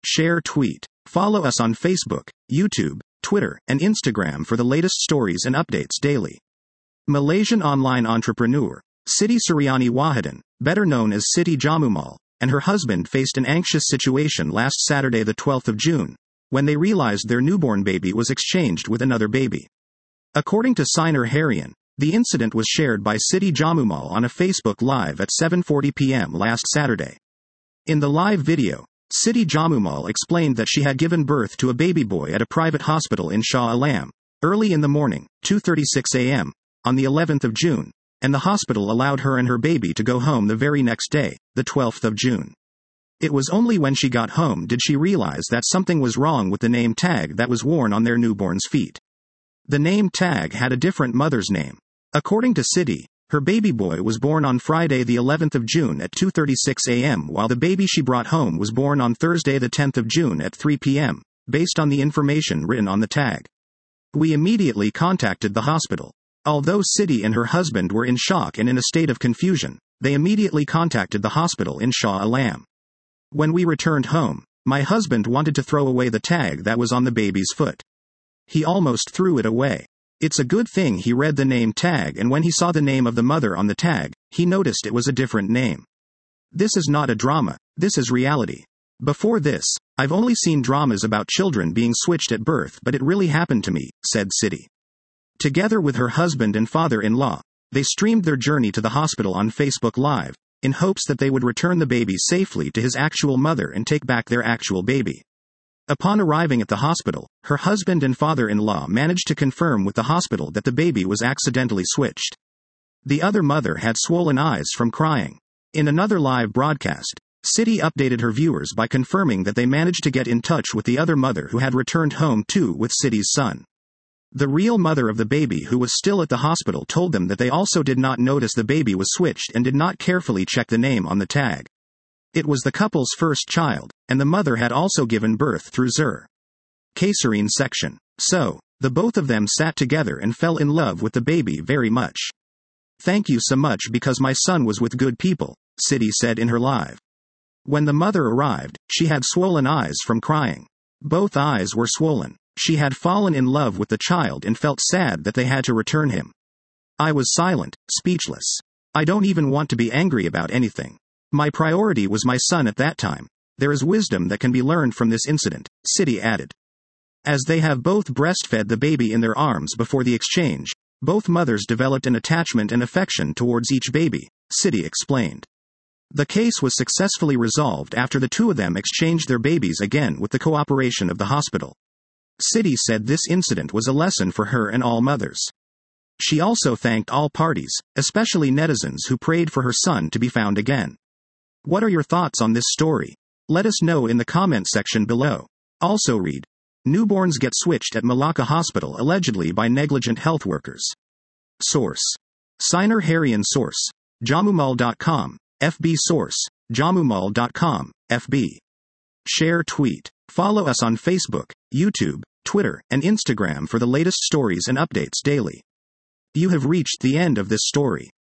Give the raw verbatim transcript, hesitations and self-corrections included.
Share tweet. Follow us on Facebook, YouTube, Twitter, and Instagram for the latest stories and updates daily. Malaysian online entrepreneur, Siti Suryani Wahidin, better known as Siti Jamumal, and her husband faced an anxious situation last Saturday the twelfth of June, when they realized their newborn baby was exchanged with another baby. According to Sinar Harian, the incident was shared by Siti Jamumal on a Facebook Live at seven forty p m last Saturday. In the live video, Siti Jamumal explained that she had given birth to a baby boy at a private hospital in Shah Alam, early in the morning, two thirty-six a m, on the eleventh of June, and the hospital allowed her and her baby to go home the very next day, the twelfth of June. It was only when she got home did she realize that something was wrong with the name tag that was worn on their newborn's feet. The name tag had a different mother's name. According to Siti, her baby boy was born on Friday the eleventh of June at two thirty-six a m while the baby she brought home was born on Thursday the tenth of June at three p m, based on the information written on the tag. We immediately contacted the hospital. Although Siti and her husband were in shock and in a state of confusion, they immediately contacted the hospital in Shah Alam. When we returned home, my husband wanted to throw away the tag that was on the baby's foot. He almost threw it away. It's a good thing he read the name tag, and when he saw the name of the mother on the tag, he noticed it was a different name. This is not a drama, this is reality. Before this, I've only seen dramas about children being switched at birth, but it really happened to me, said Siti. Together with her husband and father-in-law, they streamed their journey to the hospital on Facebook Live, in hopes that they would return the baby safely to his actual mother and take back their actual baby. Upon arriving at the hospital, her husband and father-in-law managed to confirm with the hospital that the baby was accidentally switched. The other mother had swollen eyes from crying. In another live broadcast, Siti updated her viewers by confirming that they managed to get in touch with the other mother who had returned home too with Siti's son. The real mother of the baby, who was still at the hospital, told them that they also did not notice the baby was switched and did not carefully check the name on the tag. It was the couple's first child, and the mother had also given birth through Zur. Kasarine section. So, the both of them sat together and fell in love with the baby very much. Thank you so much because my son was with good people, Siti said in her live. When the mother arrived, she had swollen eyes from crying. Both eyes were swollen. She had fallen in love with the child and felt sad that they had to return him. I was silent, speechless. I don't even want to be angry about anything. My priority was my son at that time. There is wisdom that can be learned from this incident, Siti added. As they have both breastfed the baby in their arms before the exchange, both mothers developed an attachment and affection towards each baby, Siti explained. The case was successfully resolved after the two of them exchanged their babies again with the cooperation of the hospital. Siti said this incident was a lesson for her and all mothers. She also thanked all parties, especially netizens who prayed for her son to be found again. What are your thoughts on this story? Let us know in the comment section below. Also read, newborns get switched at Malacca Hospital allegedly by negligent health workers. Source. Sinar Harian. Source. Jamumal dot com. F B. Source. Jamumal dot com. F B. Share tweet. Follow us on Facebook, YouTube, Twitter, and Instagram for the latest stories and updates daily. You have reached the end of this story.